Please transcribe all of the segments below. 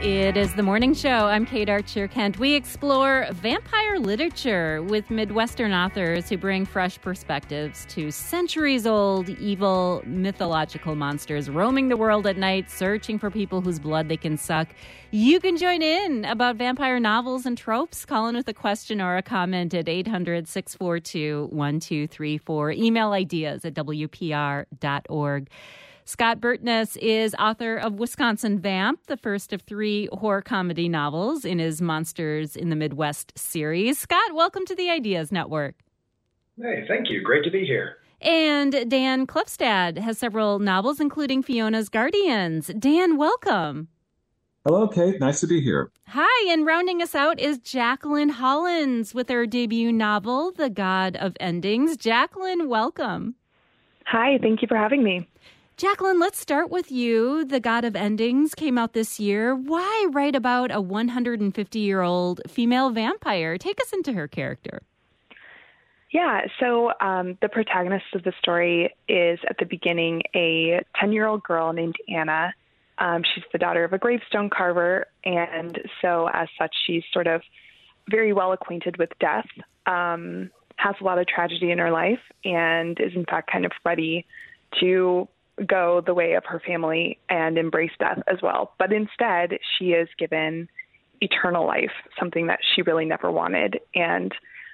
It is the morning show. I'm Kate Archer-Kent. We explore vampire literature with Midwestern authors who bring fresh perspectives to centuries-old evil mythological monsters roaming the world at night, searching for people whose blood they can suck. You can join in about vampire novels and tropes. Call in with a question or a comment at 800-642-1234. Email ideas at WPR.org. Scott Burtness is author of Wisconsin Vamp, the first of 3 horror comedy novels in his Monsters in the Midwest series. Scott, welcome to the Ideas Network. Hey, thank you. Great to be here. And Dan Klefstad has several novels, including Fiona's Guardians. Dan, welcome. Hello, Kate. Nice to be here. Hi, and rounding us out is Jacqueline Hollins with her debut novel, The God of Endings. Jacqueline, welcome. Hi, thank you for having me. Jacqueline, let's start with you. The God of Endings came out this year. Why write about a 150-year-old female vampire? Take us into her character. Yeah, so the protagonist of the story is, at the beginning, a 10-year-old girl named Anna. She's the daughter of a gravestone carver, and so as such, she's sort of very well acquainted with death, has a lot of tragedy in her life, and is in fact kind of ready to go the way of her family and embrace death as well. But instead, she is given eternal life, something that she really never wanted. And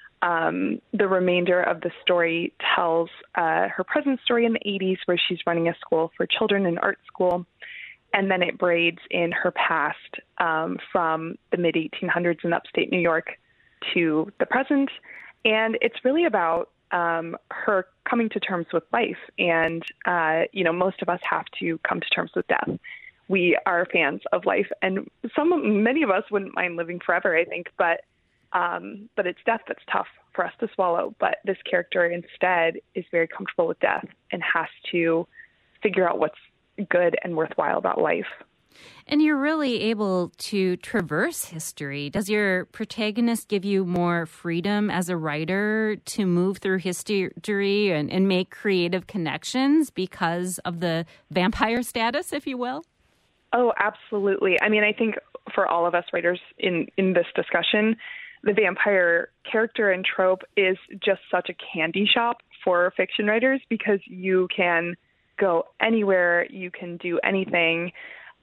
the remainder of the story tells her present story in the 80s, where she's running a school for children, an art school. And then it braids in her past from the mid-1800s in upstate New York to the present. And it's really about her coming to terms with life. And, most of us have to come to terms with death. We are fans of life, and many of us wouldn't mind living forever, I think, but it's death that's tough for us to swallow. But this character instead is very comfortable with death and has to figure out what's good and worthwhile about life. And you're really able to traverse history. Does your protagonist give you more freedom as a writer to move through history and make creative connections because of the vampire status, if you will? Oh, absolutely. I mean, I think for all of us writers in this discussion, the vampire character and trope is just such a candy shop for fiction writers, because you can go anywhere, you can do anything.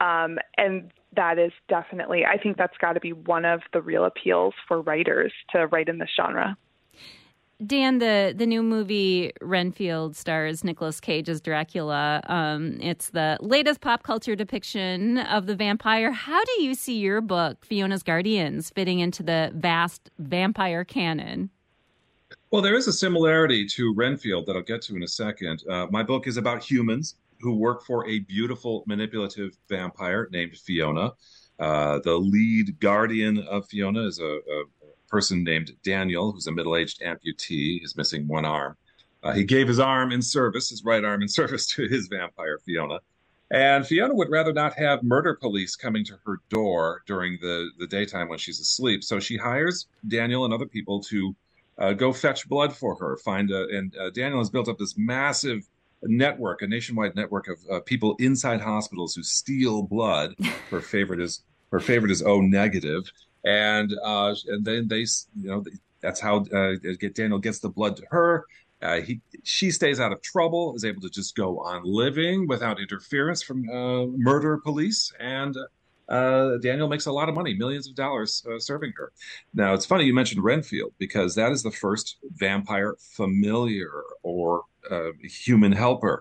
And that is definitely, I think that's got to be one of the real appeals for writers to write in this genre. Dan, the new movie Renfield stars Nicolas Cage as Dracula. It's the latest pop culture depiction of the vampire. How do you see your book, Fiona's Guardians, fitting into the vast vampire canon? Well, there is a similarity to Renfield that I'll get to in a second. My book is about humans who work for a beautiful, manipulative vampire named Fiona. The lead guardian of Fiona is a person named Daniel, who's a middle-aged amputee. He's missing one arm. He gave his arm in service, his right arm in service to his vampire, Fiona. And Fiona would rather not have murder police coming to her door during the daytime when she's asleep. So she hires Daniel and other people to go fetch blood for her. Daniel has built up this massive network, a nationwide network of people inside hospitals who steal blood. Her favorite is O negative, and then that's how Daniel gets the blood to her. She stays out of trouble, is able to just go on living without interference from murder police, and Daniel makes a lot of money, millions of dollars serving her. Now, it's funny you mentioned Renfield, because that is the first vampire familiar or human helper.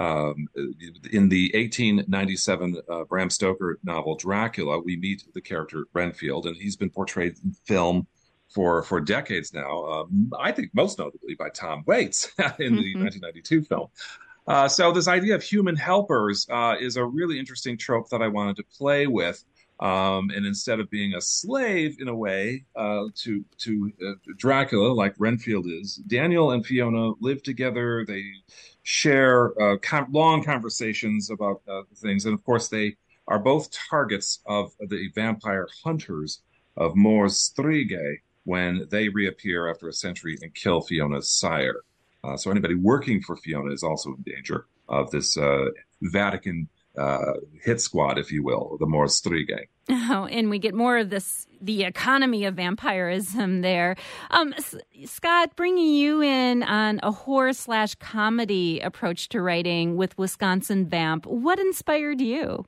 In the 1897 Bram Stoker novel Dracula, we meet the character Renfield, and he's been portrayed in film for decades now. I think most notably by Tom Waits in the 1992 film. So this idea of human helpers is a really interesting trope that I wanted to play with. And instead of being a slave in a way to Dracula, like Renfield is, Daniel and Fiona live together. They share long conversations about things. And of course, they are both targets of the vampire hunters of Mors Strigae when they reappear after a century and kill Fiona's sire. So anybody working for Fiona is also in danger of this Vatican hit squad, if you will, the Mors Strige. Oh, and we get more of this, the economy of vampirism there. Scott, bringing you in on a horror/comedy approach to writing with Wisconsin Vamp, what inspired you?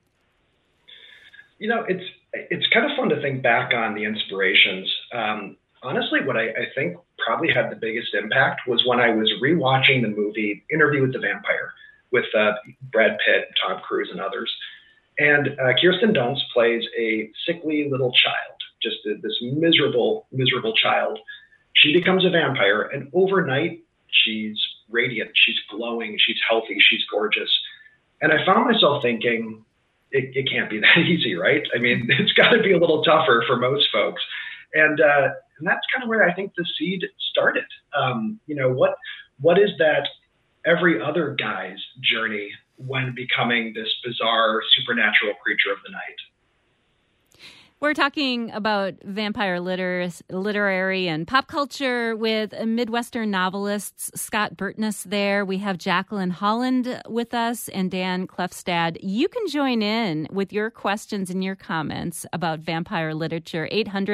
It's kind of fun to think back on the inspirations. Honestly, what I think probably had the biggest impact was when I was rewatching the movie Interview with the Vampire with Brad Pitt, Tom Cruise, and others. And Kirsten Dunst plays a sickly little child, just this miserable, miserable child. She becomes a vampire, and overnight, she's radiant, she's glowing, she's healthy, she's gorgeous. And I found myself thinking, it can't be that easy, right? I mean, it's got to be a little tougher for most folks. And that's kind of where I think the seed started. What is that every other guy's journey when becoming this bizarre supernatural creature of the night? We're talking about vampire literary and pop culture with Midwestern novelists Scott Burtness there. We have Jacqueline Holland with us and Dan Klefstad. You can join in with your questions and your comments about vampire literature,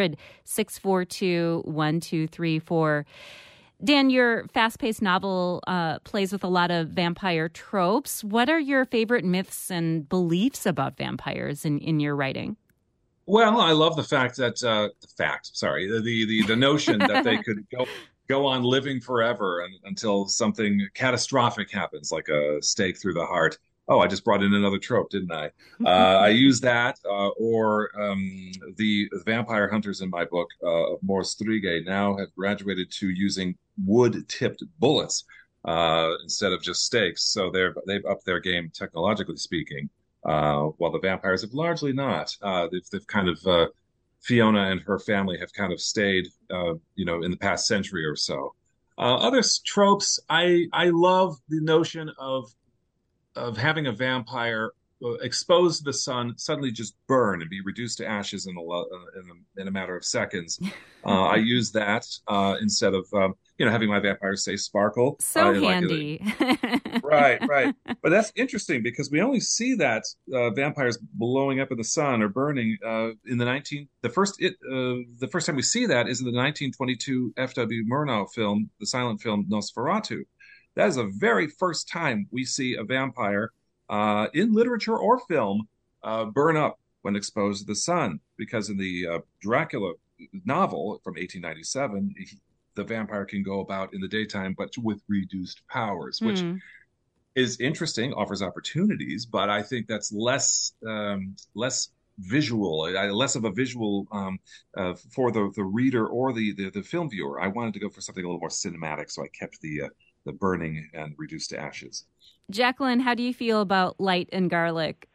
800-642-1234. Dan, your fast-paced novel plays with a lot of vampire tropes. What are your favorite myths and beliefs about vampires in your writing? Well, I love the fact that the notion that they could go on living forever until something catastrophic happens, like a stake through the heart. Oh, I just brought in another trope, didn't I? I use that, or the vampire hunters in my book of Mors Strige now have graduated to using wood-tipped bullets instead of just stakes. So they've upped their game, technologically speaking. While the vampires have largely not. They've kind of Fiona and her family have kind of stayed, in the past century or so. Other tropes, I love the notion of having a vampire exposed to the sun, suddenly just burn and be reduced to ashes in a matter of seconds. I use that instead of having my vampires say sparkle. So handy. Right. But that's interesting because we only see that vampires blowing up in the sun or burning in the first time we see that is in the 1922 F.W. Murnau film, the silent film Nosferatu. That is the very first time we see a vampire in literature or film burn up when exposed to the sun, because in the Dracula novel from 1897, the vampire can go about in the daytime, but with reduced powers, which is interesting, offers opportunities, but I think that's less visual, less of a visual for the reader or the film viewer. I wanted to go for something a little more cinematic, so I kept the burning and reduced to ashes. Jacqueline, how do you feel about light and garlic?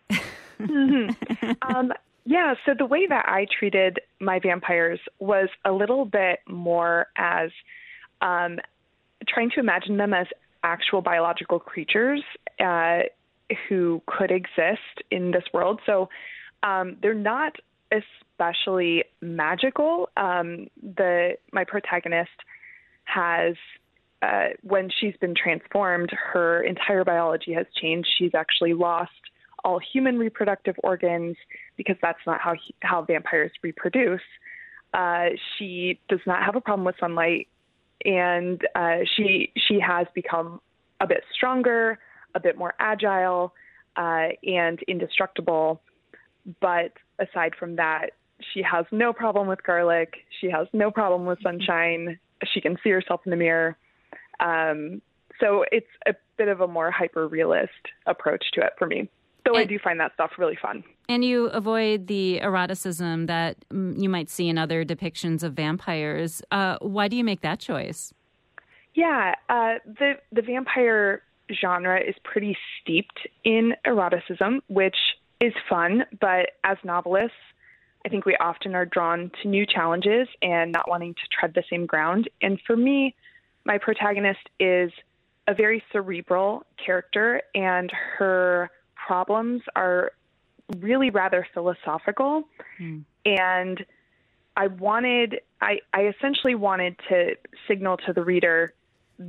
So the way that I treated my vampires was a little bit more as trying to imagine them as actual biological creatures who could exist in this world. So they're not especially magical. My protagonist has, when she's been transformed, her entire biology has changed. She's actually lost all human reproductive organs because that's not how vampires reproduce. She does not have a problem with sunlight, and she has become a bit stronger, a bit more agile, and indestructible. But aside from that, she has no problem with garlic. She has no problem with sunshine. She can see herself in the mirror. So it's a bit of a more hyper-realist approach to it for me. So I do find that stuff really fun. And you avoid the eroticism that you might see in other depictions of vampires. Why do you make that choice? Yeah, the vampire genre is pretty steeped in eroticism, which is fun. But as novelists, I think we often are drawn to new challenges and not wanting to tread the same ground. And for me, my protagonist is a very cerebral character, and her problems are really rather philosophical. And I essentially wanted to signal to the reader, this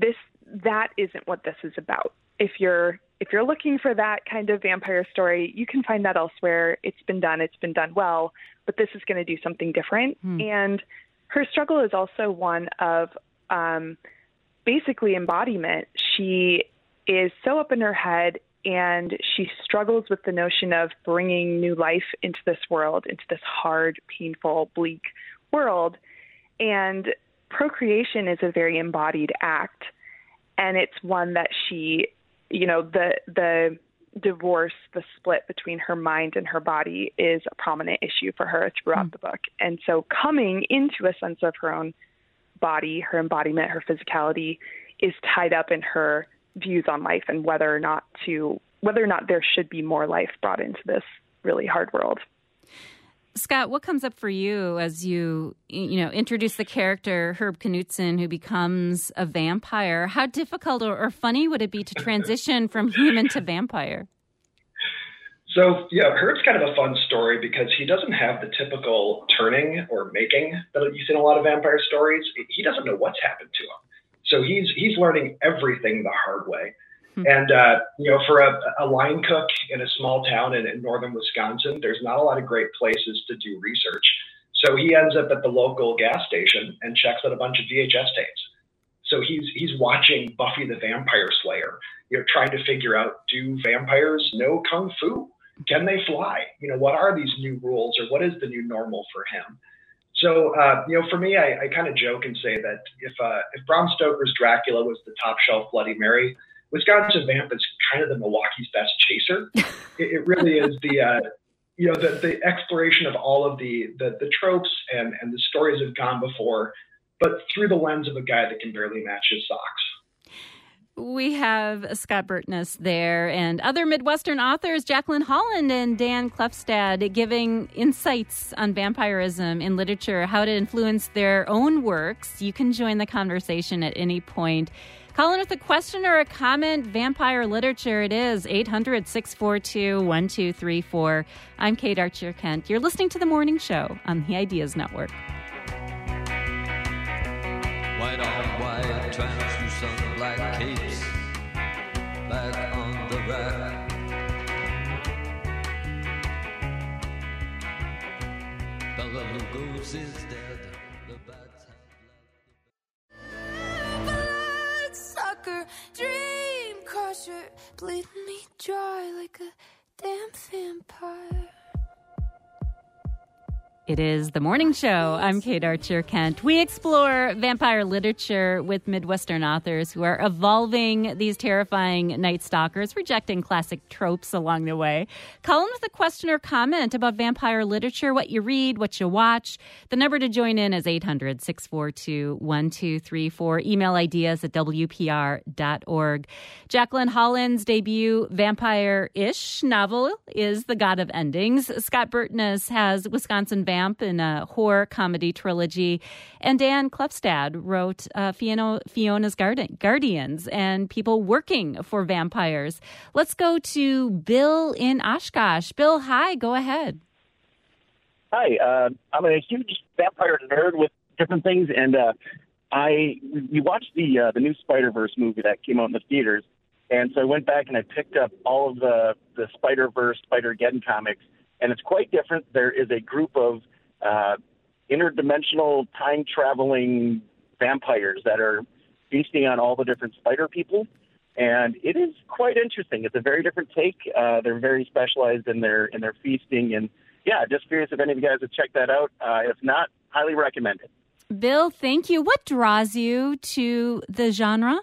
that isn't what this is about. If you're looking for that kind of vampire story, you can find that elsewhere. It's been done well, but this is going to do something different. And her struggle is also one of basically embodiment. She is so up in her head, and she struggles with the notion of bringing new life into this world, into this hard, painful, bleak world. And procreation is a very embodied act. And it's one that she, the divorce, the split between her mind and her body is a prominent issue for her throughout the book. And so coming into a sense of her own body, her embodiment, her physicality is tied up in her views on life and whether or not there should be more life brought into this really hard world. Scott, what comes up for you as you introduce the character Herb Knudsen, who becomes a vampire? How difficult or funny would it be to transition from human to vampire? So, Herb's kind of a fun story because he doesn't have the typical turning or making that you see in a lot of vampire stories. He doesn't know what's happened to him. So he's learning everything the hard way. And, for a line cook in a small town in northern Wisconsin, there's not a lot of great places to do research. So he ends up at the local gas station and checks out a bunch of VHS tapes. So he's watching Buffy the Vampire Slayer, trying to figure out, do vampires know Kung Fu? Can they fly? What are these new rules, or what is the new normal for him? So, for me, I kind of joke and say that if Bram Stoker's Dracula was the top shelf Bloody Mary, Wisconsin Vamp is kind of the Milwaukee's best chaser. It really is the exploration of all of the tropes and the stories have gone before, but through the lens of a guy that can barely match his socks. We have Scott Burtness there and other Midwestern authors, Jacqueline Holland and Dan Klefstad, giving insights on vampirism in literature, how to influence their own works. You can join the conversation at any point. Call in with a question or a comment. Vampire Literature, it is 800-642-1234. I'm Kate Archer-Kent. You're listening to The Morning Show on the Ideas Network. White on white, translucent black capes, back on the rack. Bela Lugos is dead, the bats have blood sucker, dream crusher, bleeding me dry like a damn vampire. It is The Morning Show. I'm Kate Archer-Kent. We explore vampire literature with Midwestern authors who are evolving these terrifying night stalkers, rejecting classic tropes along the way. Call in with a question or comment about vampire literature, what you read, what you watch. The number to join in is 800-642-1234. Email ideas at WPR.org. Jacqueline Holland's debut vampire-ish novel is The God of Endings. Scott Burtness has Wisconsin Vamp in a horror comedy trilogy. And Dan Klefstad wrote Fiona's Guardians and people working for vampires. Let's go to Bill in Oshkosh. Bill, hi, go ahead. Hi, I'm a huge vampire nerd with different things, and we watched the new Spider-Verse movie that came out in the theaters, and so I went back and I picked up all of the Spider-Verse, Spider-Geddon comics, and it's quite different. There is a group of interdimensional time-traveling vampires that are feasting on all the different spider people, and it is quite interesting. It's a very different take. They're very specialized in their feasting, and yeah, just curious if any of you guys have checked that out. If not, highly recommend it. Bill, thank you. What draws you to the genre?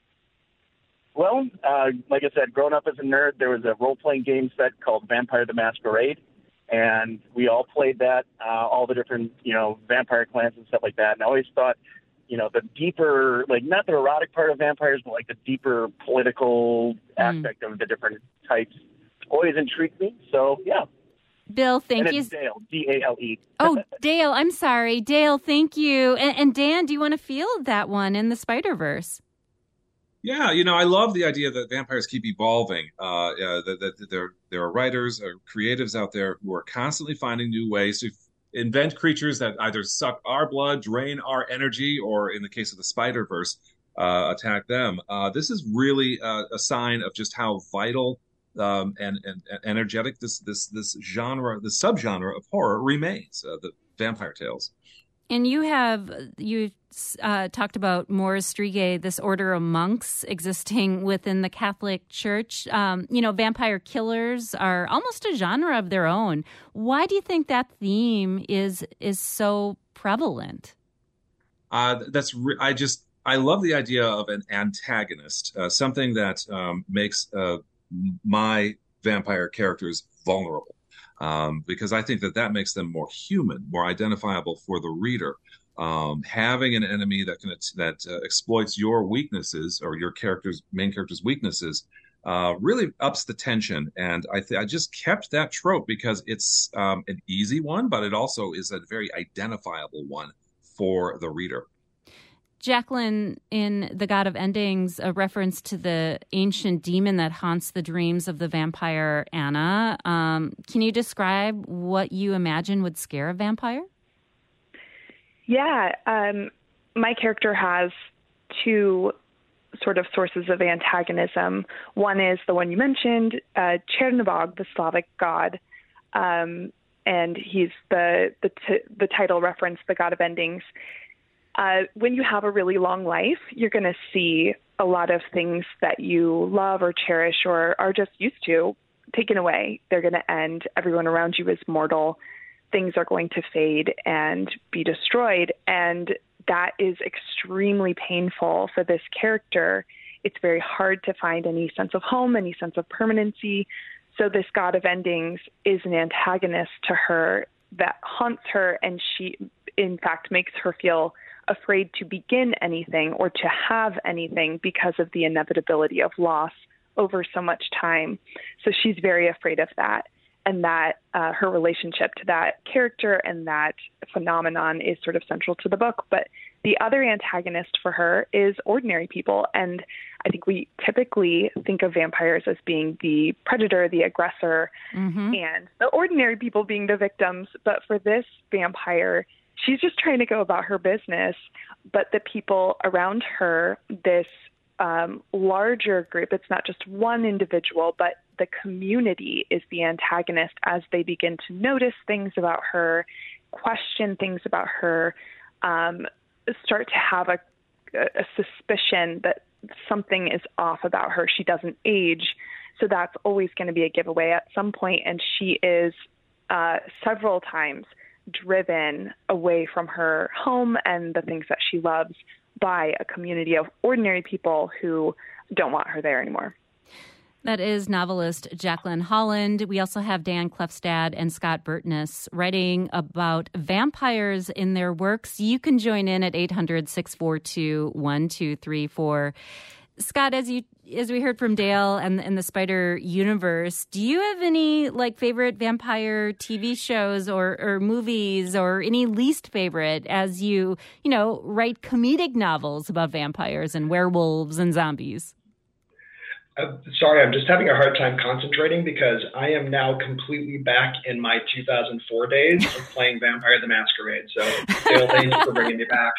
Well, like I said, growing up as a nerd, there was a role-playing game set called Vampire the Masquerade, and we all played that, all the different, vampire clans and stuff like that. And I always thought, the deeper, like not the erotic part of vampires, but like the deeper political aspect of the different types always intrigued me. So, yeah. Bill, thank you. It's Dale, D-A-L-E. Oh, Dale, I'm sorry. Dale, thank you. And Dan, do you want to field that one in the Spider-Verse? Yeah, I love the idea that vampires keep evolving. That there are writers or creatives out there who are constantly finding new ways to invent creatures that either suck our blood, drain our energy, or in the case of the Spider-Verse, attack them. This is really a sign of just how vital and energetic this genre, the subgenre of horror remains. The vampire tales. And you talked about Mors Strigae, this order of monks existing within the Catholic Church. Vampire killers are almost a genre of their own. Why do you think that theme is so prevalent? I love the idea of an antagonist, something that makes my vampire characters vulnerable. Because I think that makes them more human, more identifiable for the reader. Having an enemy that exploits your weaknesses or your main character's weaknesses really ups the tension. And I just kept that trope because it's an easy one, but it also is a very identifiable one for the reader. Jacqueline, in The God of Endings, a reference to the ancient demon that haunts the dreams of the vampire Anna. Can you describe what you imagine would scare a vampire? Yeah, my character has two sort of sources of antagonism. One is the one you mentioned, Chernobog, the Slavic god, and he's the title reference, The God of Endings. When you have a really long life, you're going to see a lot of things that you love or cherish or are just used to taken away. They're going to end. Everyone around you is mortal. Things are going to fade and be destroyed. And that is extremely painful for this character. It's very hard to find any sense of home, any sense of permanency. So this God of Endings is an antagonist to her that haunts her, and she, in fact, makes her feel afraid to begin anything or to have anything because of the inevitability of loss over so much time. So she's very afraid of that, and that her relationship to that character and that phenomenon is sort of central to the book. But the other antagonist for her is ordinary people, and I think we typically think of vampires as being the predator, the aggressor, and the ordinary people being the victims. But for this vampire, she's just trying to go about her business, but the people around her, this larger group, it's not just one individual, but the community is the antagonist as they begin to notice things about her, question things about her, start to have a suspicion that something is off about her. She doesn't age, so that's always going to be a giveaway at some point, and she is several times driven away from her home and the things that she loves by a community of ordinary people who don't want her there anymore. That is novelist Jacqueline Holland. We also have Dan Klefstad and Scott Burtness writing about vampires in their works. You can join in at 800-642-1234. Scott, as we heard from Dale and the Spider Universe, do you have any favorite vampire TV shows or movies, or any least favorite as you write comedic novels about vampires and werewolves and zombies? Sorry, I'm just having a hard time concentrating because I am now completely back in my 2004 days of playing Vampire the Masquerade. So, Dale, thank you for bringing me back.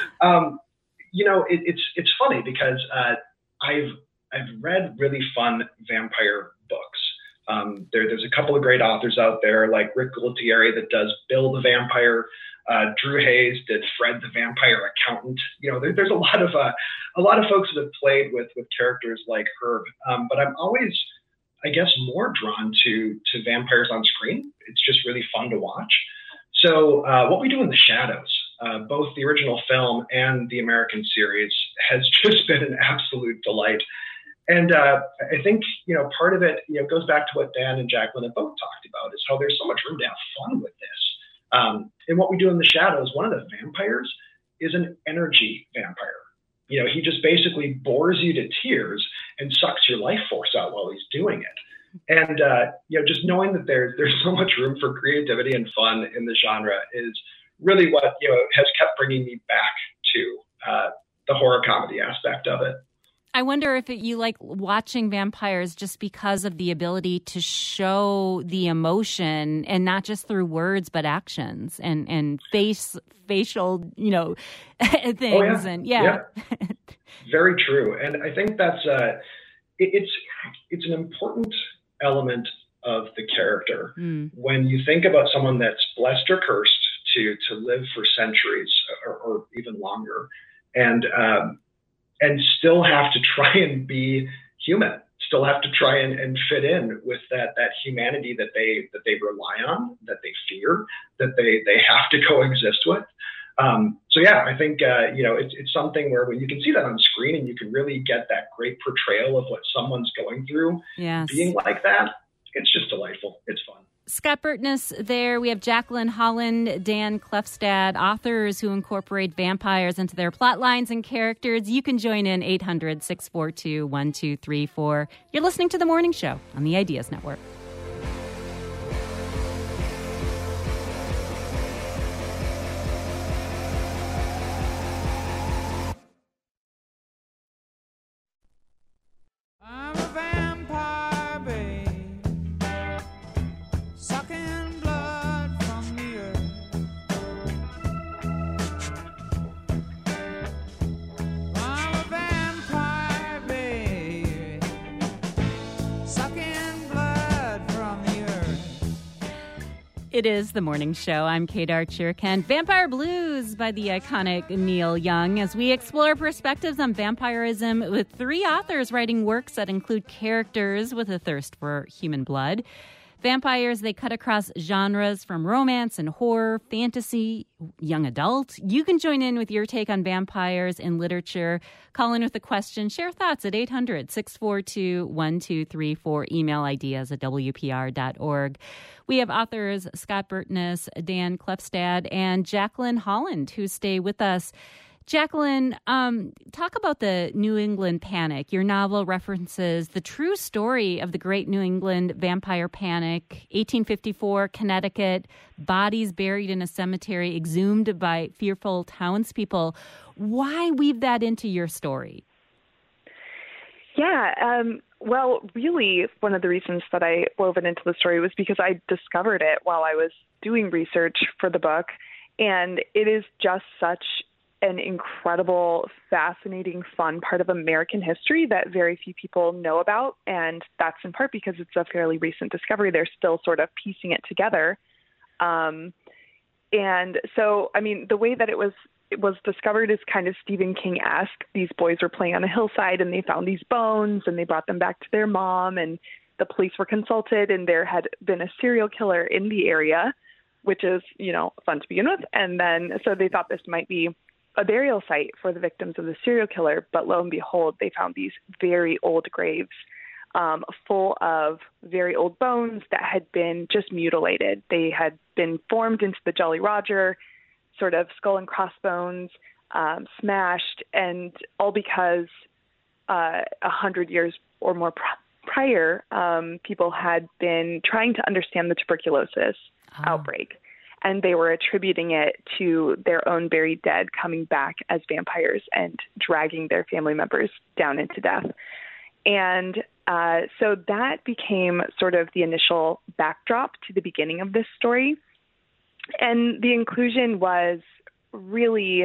It's funny because I've read really fun vampire books. There's a couple of great authors out there like Rick Gualtieri that does Bill the Vampire. Drew Hayes did Fred the Vampire Accountant. There's a lot of folks that have played with characters like Herb. But I'm always, I guess, more drawn to vampires on screen. It's just really fun to watch. So What We Do in the Shadows, both the original film and the American series, has just been an absolute delight. And I think, part of it, goes back to what Dan and Jacqueline have both talked about, is how there's so much room to have fun with this. And What We Do in the Shadows, one of the vampires is an energy vampire. He just basically bores you to tears and sucks your life force out while he's doing it. And, just knowing that there's so much room for creativity and fun in the genre is really what, has kept bringing me back to the horror comedy aspect of it. I wonder if you like watching vampires just because of the ability to show the emotion, and not just through words, but actions and facial, things. Oh, yeah. And Yeah. Very true. And I think that's it's an important element of the character. When you think about someone that's blessed or cursed to live for centuries or even longer, and still have to try and be human, still have to try and fit in with that humanity that they rely on, that they fear, that they have to coexist with. So yeah, I think it's something where when you can see that on screen and you can really get that great portrayal of what someone's going through, being like that, it's just delightful. It's fun. Scott Burtness there. We have Jacqueline Holland, Dan Klefstad, authors who incorporate vampires into their plot lines and characters. You can join in 800-642-1234. You're listening to The Morning Show on the Ideas Network. It is The Morning Show. I'm Kate Archer-Kent. Vampire Blues by the iconic Neil Young, as we explore perspectives on vampirism with three authors writing works that include characters with a thirst for human blood. Vampires, they cut across genres from romance and horror, fantasy, young adult. You can join in with your take on vampires in literature. Call in with a question. Share thoughts at 800-642-1234. Email ideas at wpr.org. We have authors Scott Burtness, Dan Klefstad, and Jacqueline Holland who stay with us. Jacqueline, talk about the New England Panic. Your novel references the true story of the Great New England Vampire Panic, 1854, Connecticut, bodies buried in a cemetery, exhumed by fearful townspeople. Why weave that into your story? Yeah, well, really, one of the reasons that I wove it into the story was because I discovered it while I was doing research for the book, and it is just such an incredible, fascinating, fun part of American history that very few people know about. And that's in part because it's a fairly recent discovery. They're still sort of piecing it together. And so, I mean, the way that it was discovered is kind of Stephen King-esque. These boys were playing on a hillside and they found these bones and they brought them back to their mom, and the police were consulted, and there had been a serial killer in the area, which is, fun to begin with. And then, so they thought this might be a burial site for the victims of the serial killer, but lo and behold, they found these very old graves full of very old bones that had been just mutilated. They had been formed into the Jolly Roger, sort of skull and crossbones, smashed, and all because 100 years or more prior, people had been trying to understand the tuberculosis outbreak. And they were attributing it to their own buried dead coming back as vampires and dragging their family members down into death. And so that became sort of the initial backdrop to the beginning of this story. And the inclusion was really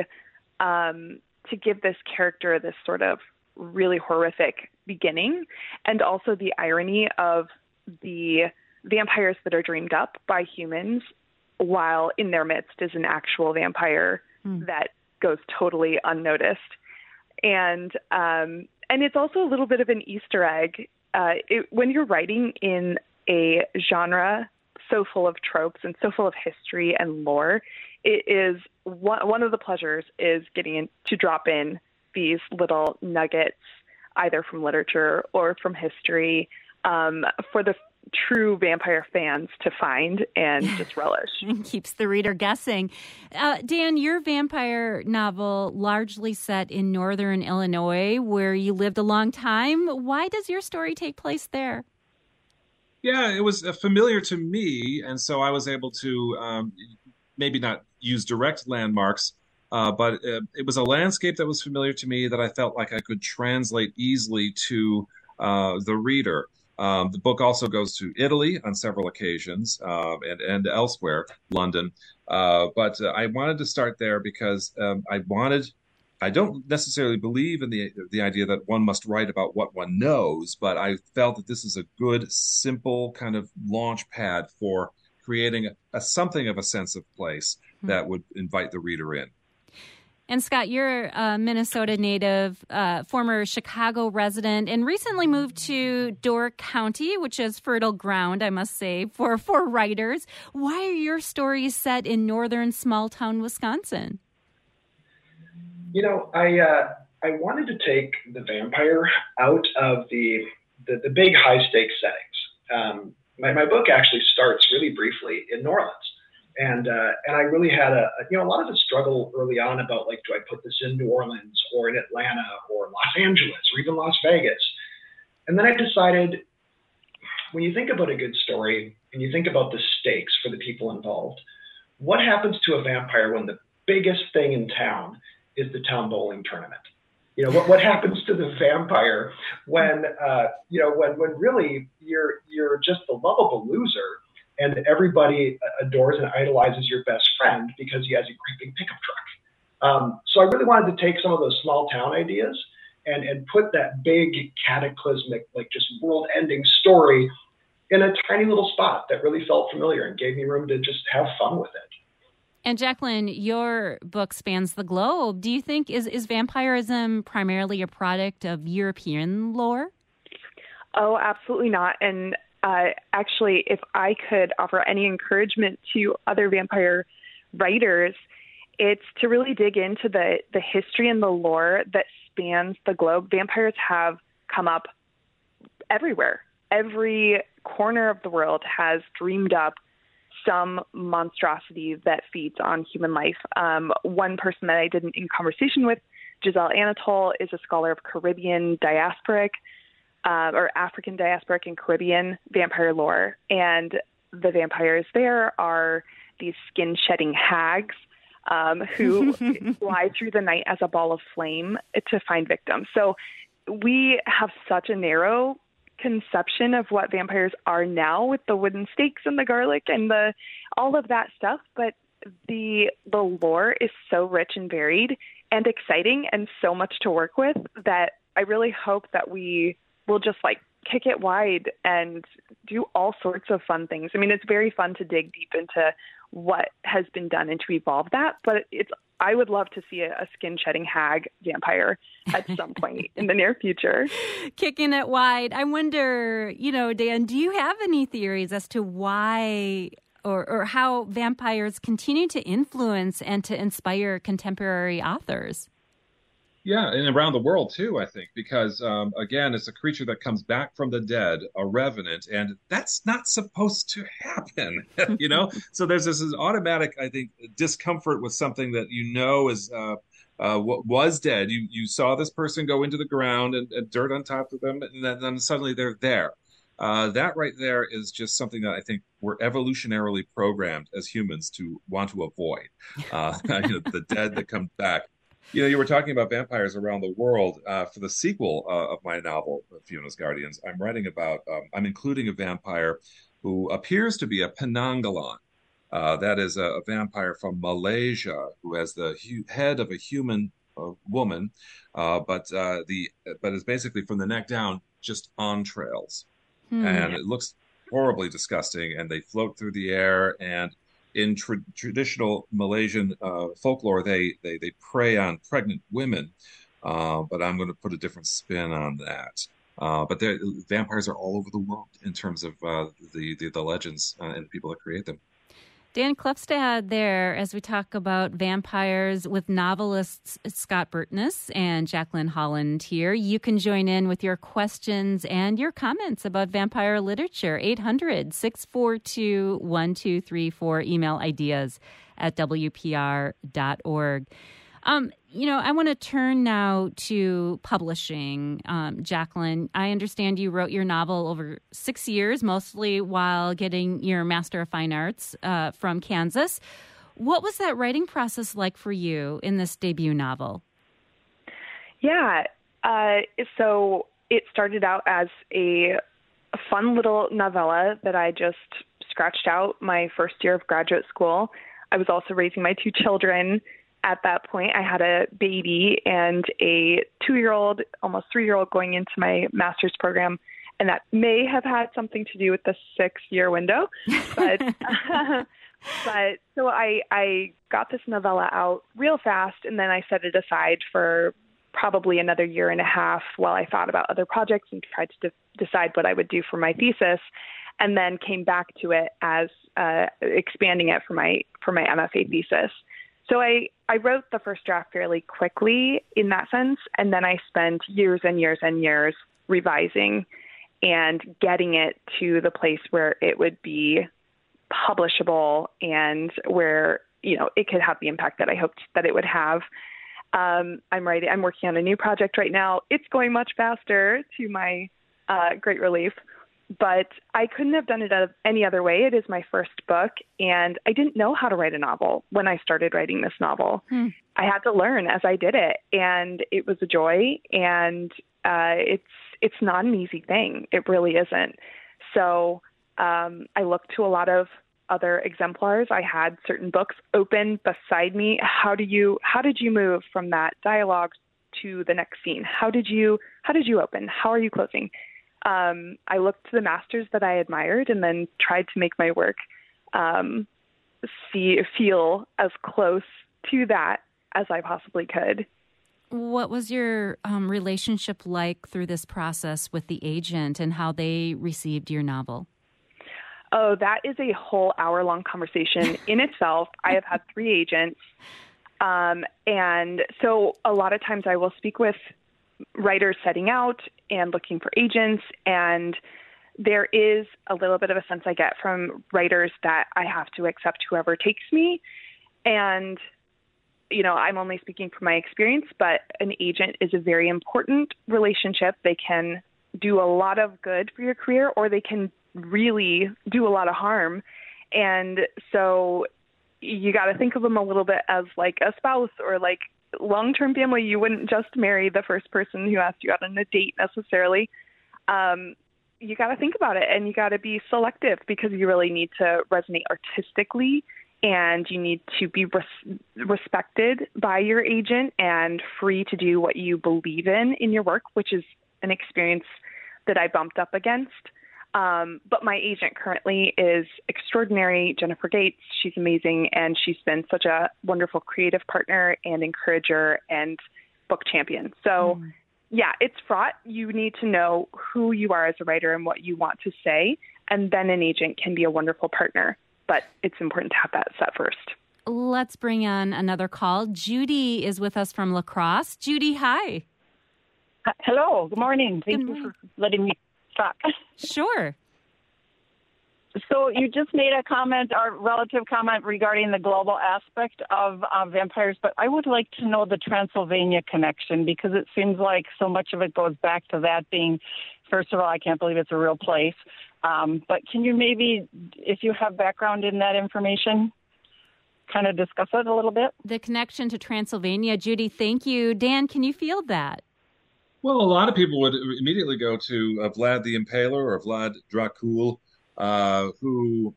to give this character this sort of really horrific beginning, and also the irony of the vampires that are dreamed up by humans, while in their midst is an actual vampire that goes totally unnoticed. And it's also a little bit of an Easter egg. When you're writing in a genre so full of tropes and so full of history and lore, it is one of the pleasures is getting to drop in these little nuggets, either from literature or from history, for the true vampire fans to find and just relish. It keeps the reader guessing. Dan, your vampire novel largely set in northern Illinois, where you lived a long time. Why does your story take place there? Yeah, it was familiar to me, and so I was able to maybe not use direct landmarks, but it was a landscape that was familiar to me that I felt like I could translate easily to the reader. The book also goes to Italy on several occasions and elsewhere, London. But I wanted to start there because I I don't necessarily believe in the idea that one must write about what one knows, but I felt that this is a good, simple kind of launch pad for creating a something of a sense of place that would invite the reader in. And Scott, you're a Minnesota native, former Chicago resident, and recently moved to Door County, which is fertile ground, I must say, for writers. Why are your stories set in northern small-town Wisconsin? You know, I wanted to take the vampire out of the big high-stakes settings. My book actually starts really briefly in New Orleans. And I really had a lot of a struggle early on about, like, do I put this in New Orleans or in Atlanta or Los Angeles or even Las Vegas? And then I decided, when you think about a good story and you think about the stakes for the people involved, what happens to a vampire when the biggest thing in town is the town bowling tournament? You know, what happens to the vampire when when really you're just the lovable loser, and everybody adores and idolizes your best friend because he has a great big pickup truck. So I really wanted to take some of those small town ideas and put that big cataclysmic, like just world-ending story in a tiny little spot that really felt familiar and gave me room to just have fun with it. And Jacqueline, your book spans the globe. Do you think is vampirism primarily a product of European lore? Oh, absolutely not. And actually, if I could offer any encouragement to other vampire writers, it's to really dig into the history and the lore that spans the globe. Vampires have come up everywhere. Every corner of the world has dreamed up some monstrosity that feeds on human life. One person that I did in conversation with, Giselle Anatole, is a scholar of Caribbean diasporic or African diasporic and Caribbean vampire lore. And the vampires there are these skin-shedding hags who fly through the night as a ball of flame to find victims. So we have such a narrow conception of what vampires are now with the wooden stakes and the garlic and all of that stuff. But the lore is so rich and varied and exciting and so much to work with that I really hope that we will just kick it wide and do all sorts of fun things. I mean, it's very fun to dig deep into what has been done and to evolve that, but I would love to see a skin-shedding hag vampire at some point in the near future. Kicking it wide. I wonder, Dan, do you have any theories as to why or how vampires continue to influence and to inspire contemporary authors? Yeah, and around the world too, I think, because again, it's a creature that comes back from the dead, a revenant, and that's not supposed to happen, So there's this automatic, I think, discomfort with something that is what was dead. You saw this person go into the ground and dirt on top of them, and then suddenly they're there. That right there is just something that I think we're evolutionarily programmed as humans to want to avoid. The dead that come back. You were talking about vampires around the world. For the sequel of my novel, Fiona's Guardians, I'm including a vampire who appears to be a Penanggalan. That is a vampire from Malaysia who has the head of a human woman, but is basically from the neck down just entrails. And it looks horribly disgusting, and they float through the air, and in traditional Malaysian folklore, they prey on pregnant women, but I'm going to put a different spin on that. But vampires are all over the world in terms of the legends and the people that create them. Dan Klefstad there as we talk about vampires with novelists Scott Burtness and Jacqueline Holland here. You can join in with your questions and your comments about vampire literature. 800-642-1234. Email ideas at WPR.org. I want to turn now to publishing. Jacqueline, I understand you wrote your novel over 6 years, mostly while getting your Master of Fine Arts from Kansas. What was that writing process like for you in this debut novel? Yeah, so it started out as a fun little novella that I just scratched out my first year of graduate school. I was also raising my 2 children, at that point, I had a baby and a 2-year-old, almost 3-year-old going into my master's program. And that may have had something to do with the 6-year window. But, but so I got this novella out real fast, and then I set it aside for probably another year and a half while I thought about other projects and tried to decide what I would do for my thesis, and then came back to it as expanding it for my MFA thesis. So I wrote the first draft fairly quickly in that sense, and then I spent years and years and years revising and getting it to the place where it would be publishable and where, it could have the impact that I hoped that it would have. I'm working on a new project right now. It's going much faster, to my great relief, but I couldn't have done it any other way. It is my first book, and I didn't know how to write a novel when I started writing this novel. I had to learn as I did it, and it was a joy, and it's not an easy thing. It really isn't. So I looked to a lot of other exemplars. I had certain books open beside me. How did you move from that dialogue to the next scene? How did you open? How are you closing? I looked to the masters that I admired and then tried to make my work feel as close to that as I possibly could. What was your relationship like through this process with the agent and how they received your novel? Oh, that is a whole hour-long conversation in itself. I have had 3 agents. And so a lot of times I will speak with writers setting out and looking for agents. And there is a little bit of a sense I get from writers that I have to accept whoever takes me. And I'm only speaking from my experience, but an agent is a very important relationship. They can do a lot of good for your career, or they can really do a lot of harm. And so you got to think of them a little bit as like a spouse or like long-term family. You wouldn't just marry the first person who asked you out on a date necessarily. You got to think about it, and you got to be selective because you really need to resonate artistically, and you need to be respected by your agent and free to do what you believe in your work, which is an experience that I bumped up against. But my agent currently is extraordinary, Jennifer Gates. She's amazing, and she's been such a wonderful creative partner and encourager and book champion. So, yeah, it's fraught. You need to know who you are as a writer and what you want to say, and then an agent can be a wonderful partner. But it's important to have that set first. Let's bring on another call. Judy is with us from La Crosse. Judy, hi. Hello. Good morning. Thank you for letting me talk. Sure. So you just made a comment, or relative comment, regarding the global aspect of vampires, but I would like to know the Transylvania connection, because it seems like so much of it goes back to that being, first of all, I can't believe it's a real place. But can you maybe, if you have background in that information, kind of discuss it a little bit? The connection to Transylvania. Judy, thank you. Dan, can you field that? Well, a lot of people would immediately go to Vlad the Impaler or Vlad Dracul, who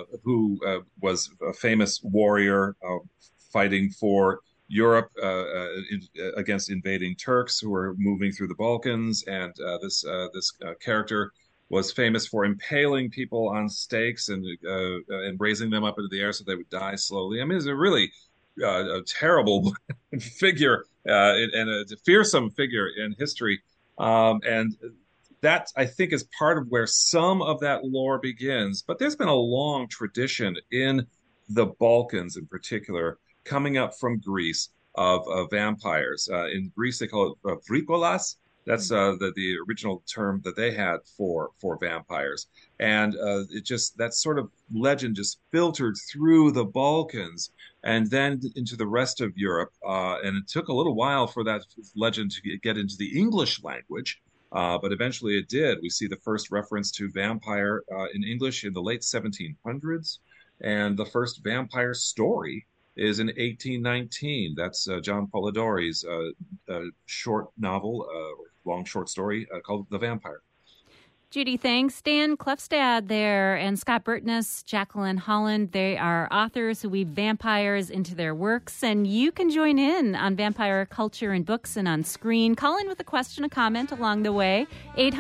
was a famous warrior fighting for Europe against invading Turks who were moving through the Balkans, and this character was famous for impaling people on stakes and raising them up into the air so they would die slowly. I mean, it's a really a terrible figure and a fearsome figure in history, and that, I think, is part of where some of that lore begins. But there's been a long tradition in the Balkans, in particular, coming up from Greece of vampires. In Greece, they call it vrikolas. That's the original term that they had for vampires. And that sort of legend just filtered through the Balkans and then into the rest of Europe. And it took a little while for that legend to get into the English language. But eventually it did. We see the first reference to vampire in English in the late 1700s. And the first vampire story is in 1819. That's John Polidori's short novel, long short story called The Vampire. Judy, thanks. Dan Klefstad there and Scott Burtness, Jacqueline Holland. They are authors who weave vampires into their works. And you can join in on vampire culture in books and on screen. Call in with a question, a comment along the way.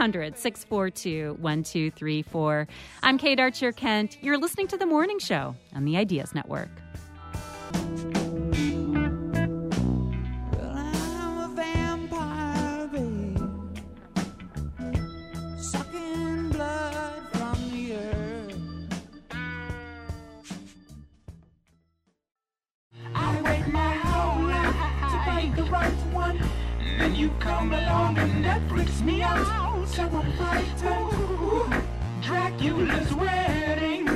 800-642-1234. I'm Kate Archer-Kent. You're listening to The Morning Show on the Ideas Network. And you come along and that freaks me out. So I'm frightened. Dracula's wedding.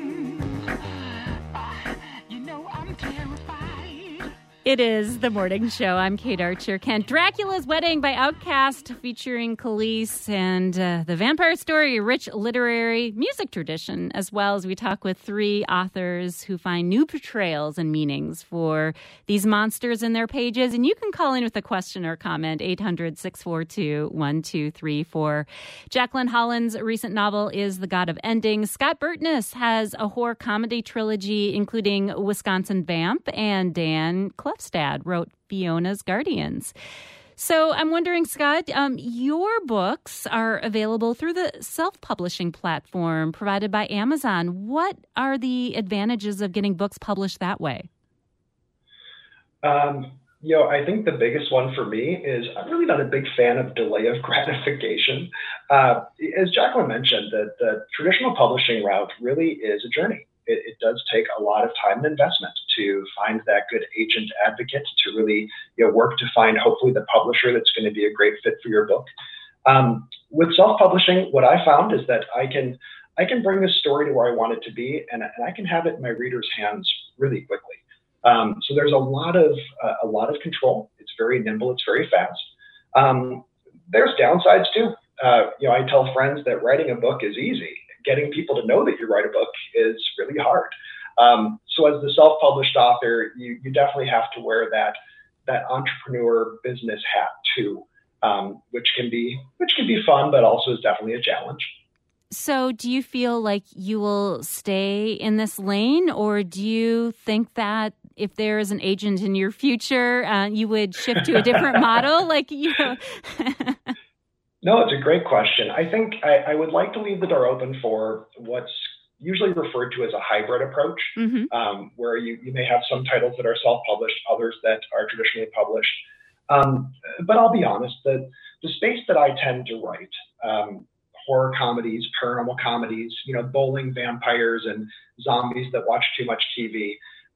You know I'm terrified. It is The Morning Show. I'm Kate Archer-Kent. Dracula's Wedding by Outkast, featuring Khalees, and the vampire story, a rich literary music tradition, as well as we talk with three authors who find new portrayals and meanings for these monsters in their pages. And you can call in with a question or comment, 800-642-1234. Jacqueline Holland's recent novel is The God of Endings. Scott Burtness has a horror comedy trilogy, including Wisconsin Vamp, and Dan Klefstad wrote Fiona's Guardians. So I'm wondering, Scott, your books are available through the self-publishing platform provided by Amazon. What are the advantages of getting books published that way? I think the biggest one for me is I'm really not a big fan of delay of gratification. As Jacqueline mentioned, the traditional publishing route really is a journey. It does take a lot of time and investment to find that good agent advocate, to really work to find hopefully the publisher that's going to be a great fit for your book. With self-publishing, what I found is that I can bring a story to where I want it to be, and I can have it in my reader's hands really quickly. So there's a lot of control. It's very nimble. It's very fast. There's downsides too. I tell friends that writing a book is easy. Getting people to know that you write a book is really hard. So as the self-published author, you definitely have to wear that entrepreneur business hat too, which can be fun, but also is definitely a challenge. So do you feel like you will stay in this lane, or do you think that if there is an agent in your future, you would shift to a different model? No, it's a great question. I think I would like to leave the door open for what's usually referred to as a hybrid approach, where you may have some titles that are self-published, others that are traditionally published. But I'll be honest, the space that I tend to write, horror comedies, paranormal comedies, bowling vampires and zombies that watch too much TV,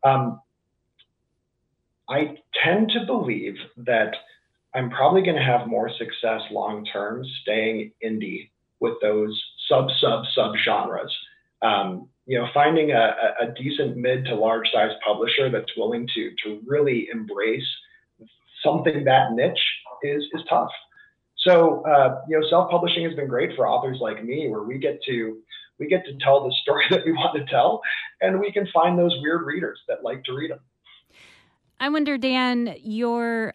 I tend to believe that I'm probably going to have more success long-term staying indie with those sub genres. Finding a decent mid to large size publisher that's willing to really embrace something that niche is tough. So, self-publishing has been great for authors like me, where we get to tell the story that we want to tell, and we can find those weird readers that like to read them. I wonder, Dan, your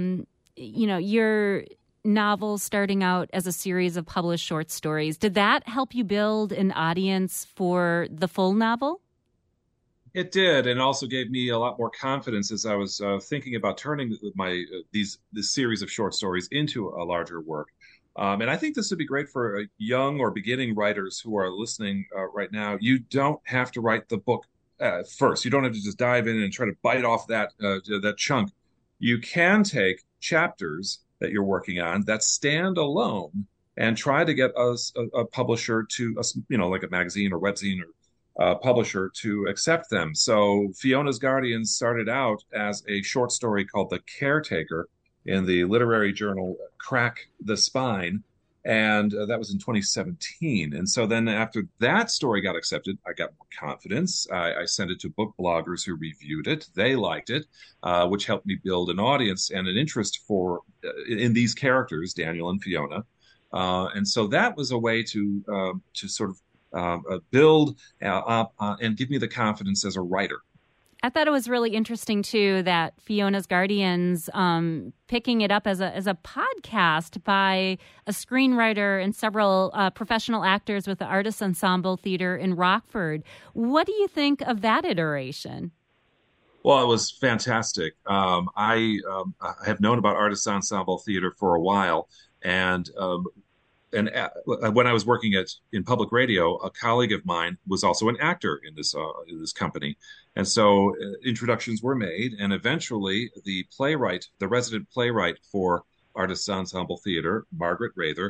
novel starting out as a series of published short stories, did that help you build an audience for the full novel? It did, and also gave me a lot more confidence as I was thinking about turning this series of short stories into a larger work. And I think this would be great for young or beginning writers who are listening right now. You don't have to write the book first. You don't have to just dive in and try to bite off that chunk. You can take chapters that you're working on that stand alone and try to get a publisher to, like a magazine or webzine or publisher to accept them. So Fiona's Guardians started out as a short story called The Caretaker in the literary journal Crack the Spine. And that was in 2017. And so then after that story got accepted, I got more confidence. I sent it to book bloggers who reviewed it. They liked it, which helped me build an audience and an interest in these characters, Daniel and Fiona. And so that was a way to sort of build up and give me the confidence as a writer. I thought it was really interesting, too, that Fiona's Guardians picking it up as a podcast by a screenwriter and several professional actors with the Artists Ensemble Theater in Rockford. What do you think of that iteration? Well, it was fantastic. I have known about Artists Ensemble Theater for a while, and when I was working in public radio, a colleague of mine was also an actor in this company, and so introductions were made, and eventually the resident playwright for Artists Ensemble Theater, Margaret Rather,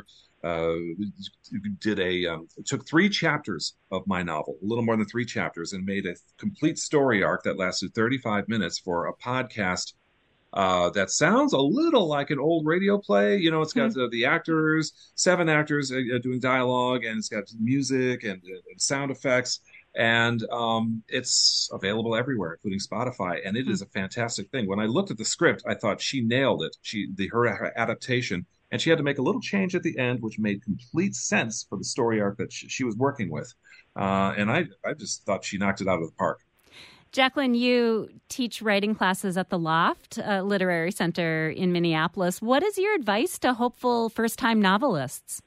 took 3 chapters of my novel, a little more than 3 chapters, and made a complete story arc that lasted 35 minutes for a podcast. That sounds a little like an old radio play. It's got the actors, 7 actors doing dialogue, and it's got music and sound effects, and it's available everywhere, including Spotify, and it is a fantastic thing. When I looked at the script, I thought she nailed it. Her adaptation, and she had to make a little change at the end, which made complete sense for the story arc that she was working with, and I just thought she knocked it out of the park. Jacqueline, you teach writing classes at the Loft Literary Center in Minneapolis. What is your advice to hopeful first-time novelists?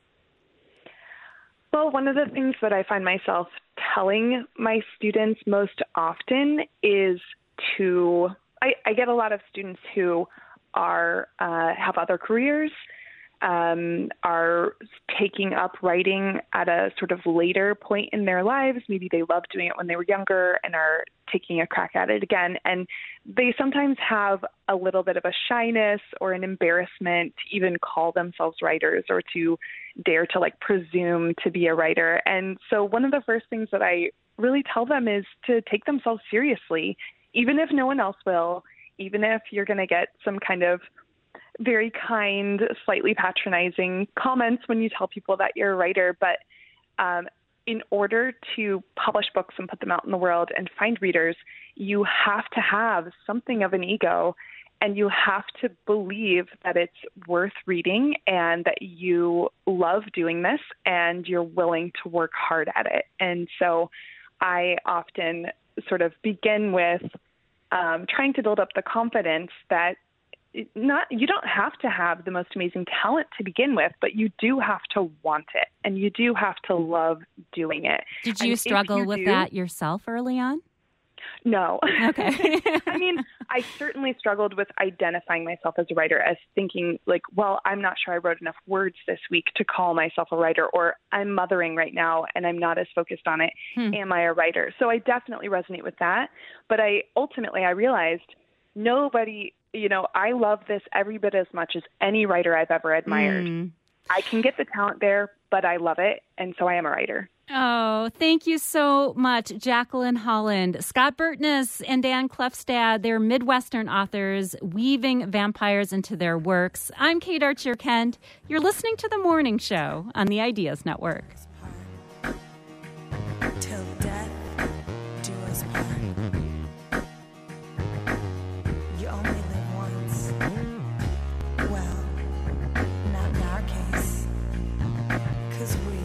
Well, one of the things that I find myself telling my students most often is I get a lot of students who have other careers, are taking up writing at a sort of later point in their lives. Maybe they loved doing it when they were younger and are taking a crack at it again. And they sometimes have a little bit of a shyness or an embarrassment to even call themselves writers or to dare to presume to be a writer. And so one of the first things that I really tell them is to take themselves seriously, even if no one else will, even if you're going to get some kind of very kind, slightly patronizing comments when you tell people that you're a writer. But in order to publish books and put them out in the world and find readers, you have to have something of an ego, and you have to believe that it's worth reading and that you love doing this and you're willing to work hard at it. And so I often sort of begin with trying to build up the confidence that you don't have to have the most amazing talent to begin with, but you do have to want it, and you do have to love doing it. Did you struggle with that yourself early on? No. Okay. I mean, I certainly struggled with identifying myself as a writer, as thinking well, I'm not sure I wrote enough words this week to call myself a writer, or I'm mothering right now and I'm not as focused on it. Am I a writer? So I definitely resonate with that. But I realized nobody, I love this every bit as much as any writer I've ever admired. I can get the talent there, but I love it. And so I am a writer. Oh, thank you so much, Jacqueline Holland. Scott Burtness and Dan Klefstad, they're Midwestern authors weaving vampires into their works. I'm Kate Archer-Kent. You're listening to The Morning Show on the Ideas Network. Till death do us part. You only live once. Well, not in our case, 'cause we